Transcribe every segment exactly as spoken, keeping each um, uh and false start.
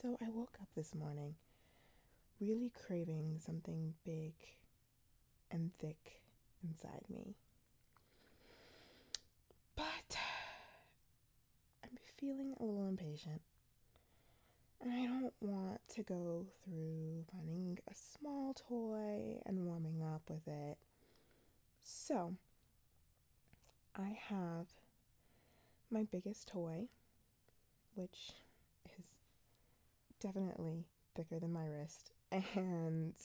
So I woke up this morning really craving something big and thick inside me. But I'm feeling a little impatient. And I don't want to go through finding a small toy and warming up with it. So I have my biggest toy, which is definitely thicker than my wrist. And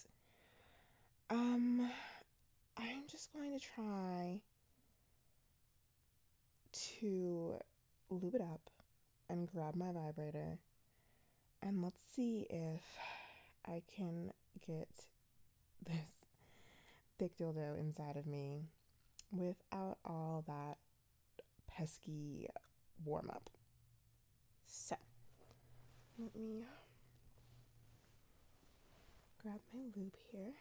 um I'm just going to try to lube it up and grab my vibrator, and let's see if I can get this thick dildo inside of me without all that pesky warm up. So, let me grab my lube here.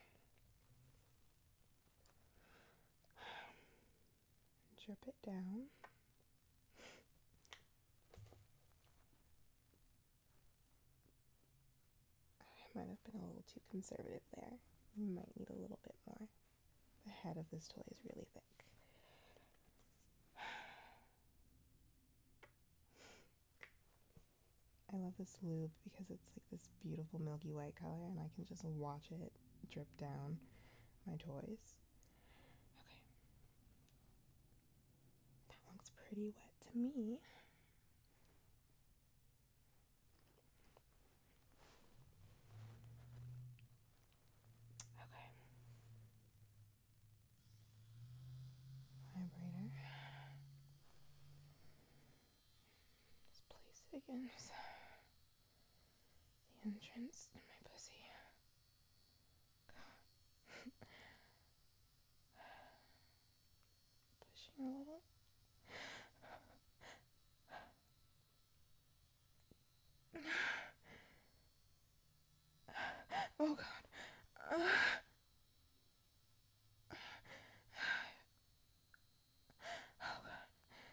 Drip it down. I might have been a little too conservative there. You might need a little bit more. The head of this toy is really thick. I love this lube because it's like this beautiful milky white color and I can just watch it drip down my toys. Okay. That looks pretty wet to me. Okay. Vibrator. Just place it against the entrance to my pussy. Pushing a little. Oh god. Uh, oh god.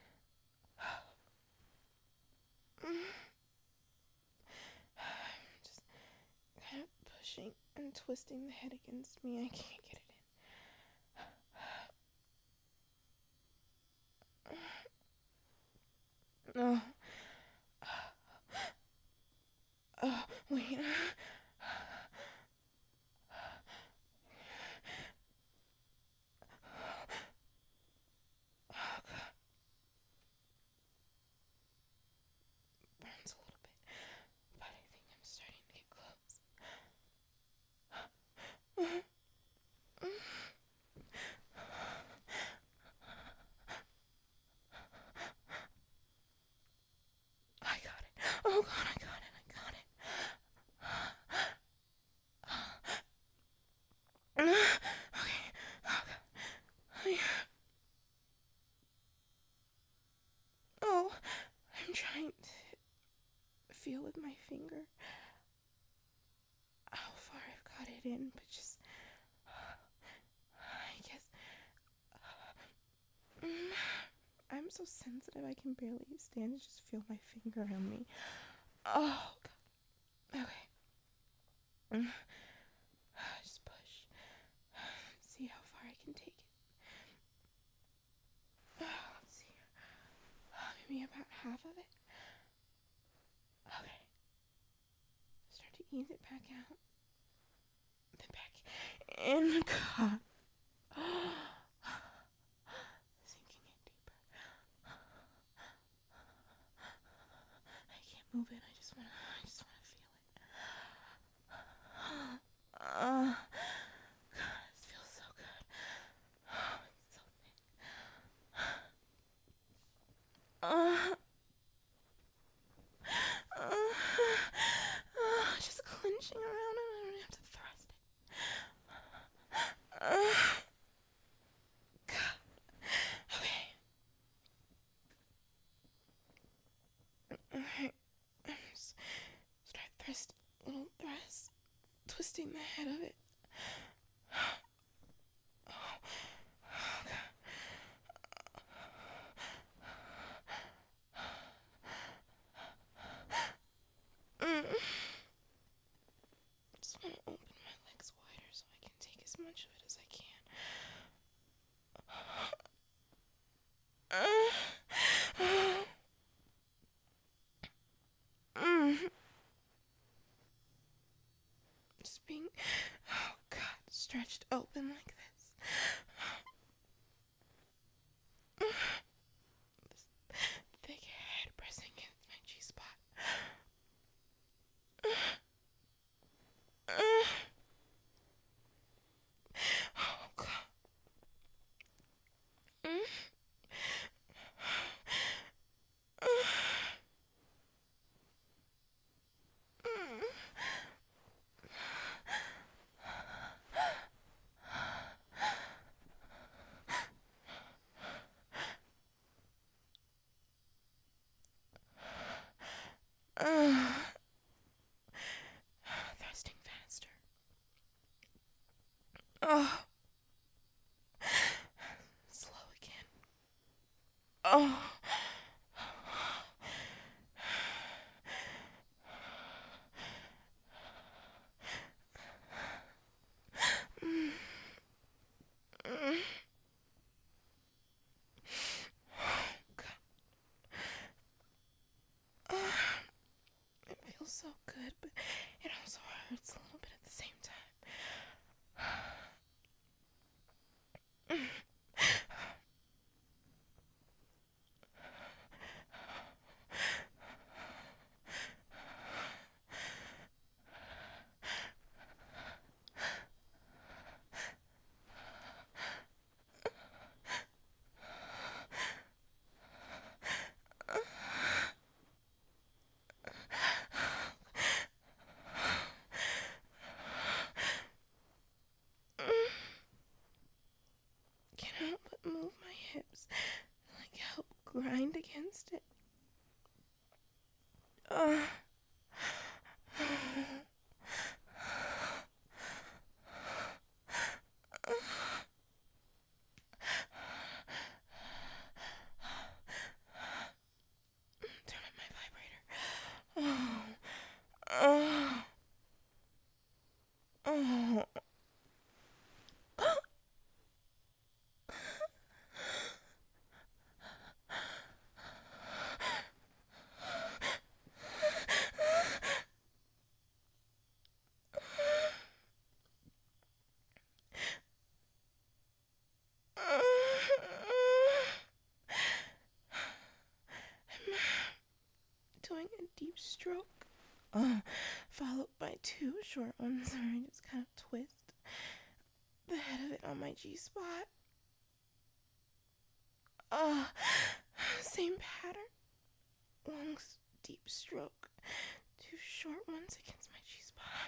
Just kind of pushing and twisting the head against me. I can't get it in. Oh. Oh, wait. Oh god. Burns a little bit, but I think I'm starting to get close. I got it. Oh god, I got it. I got it. Okay. Oh god. Oh, I'm trying to feel with my finger how far I've got it in, but just I guess I'm so sensitive I can barely stand to just feel my finger on me. Oh god. Okay. Just push. See how far I can take it. Let's see. Maybe about half of it. Okay. Start to ease it back out. Then back in. God. Sinking in deeper. I can't move it. I just wanna I just wanna feel it. Uh, God, this feels so good. Oh, it's so thick. Uh, uh, uh, just clenching around and I don't have to thrust it. Uh, God. Okay. Alright. Start thrust, little thrust, twisting the head of it. Mm. stretched open like this. This thick head pressing against my G spot. Oh God. Uh, thrusting faster. Oh, slow again. Oh. Mm. Mm. Uh, it feels so good, but it also hurts a little bit at the same time. Can't help but move my hips, like help grind against it. Uh. Turn on my vibrator. Oh. Oh. Oh. Doing a deep stroke, uh, followed by two short ones where I just kind of twist the head of it on my G spot. Uh, same pattern. Long, deep stroke, two short ones against my G spot.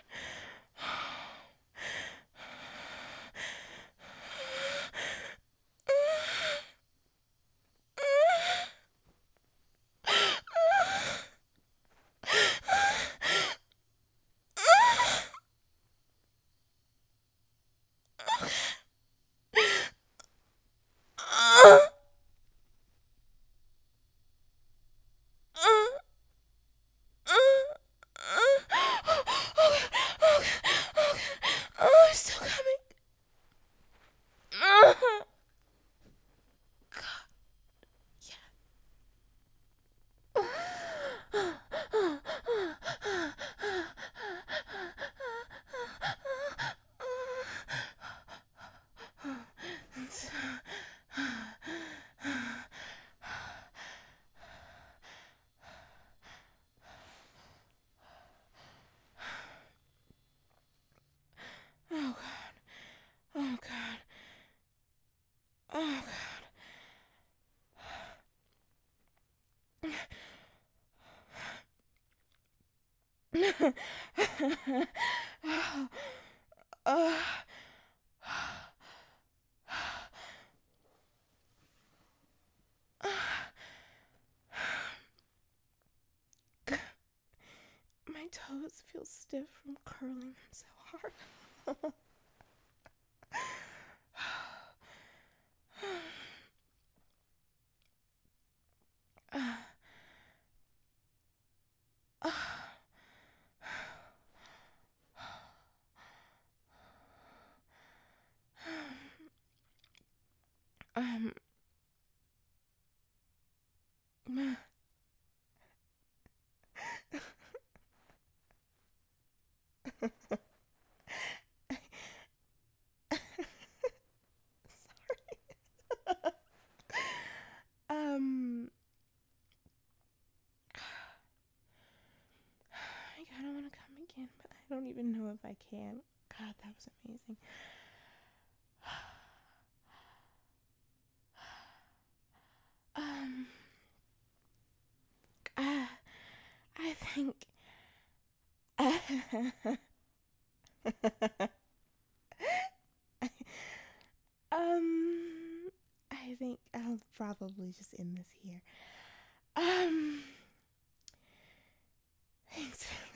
Oh, it's still coming. God. Oh God. Oh God. Oh God. uh, my toes feel stiff from curling them so hard. um, I don't want to come again, but I don't even know if I can. God, that was amazing. um, uh, I think. um, I think I'll probably just end this here. Um, thanks.